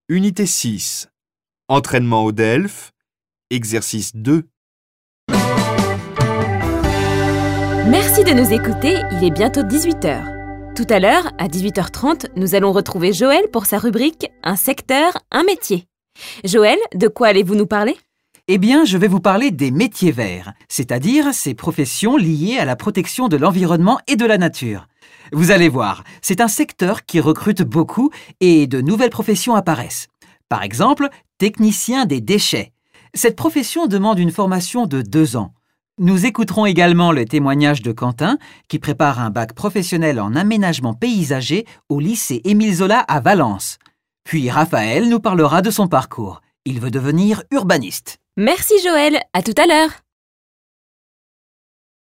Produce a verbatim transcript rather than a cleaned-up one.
Unité six. Entraînement au DELF. Exercice deux. Merci de nous écouter, il est bientôt dix-huit heures. Tout à l'heure, à dix-huit heures trente, nous allons retrouver Joël pour sa rubrique « Un secteur, un métier ». Joël, de quoi allez-vous nous parler ? Eh bien, je vais vous parler des métiers verts, c'est-à-dire ces professions liées à la protection de l'environnement et de la nature. Vous allez voir, c'est un secteur qui recrute beaucoup et de nouvelles professions apparaissent. Par exemple, technicien des déchets. Cette profession demande une formation de deux ans. Nous écouterons également le témoignage de Quentin, qui prépare un bac professionnel en aménagement paysager au lycée Émile Zola à Valence. Puis Raphaël nous parlera de son parcours. Il veut devenir urbaniste. Merci Joël, à tout à l'heure.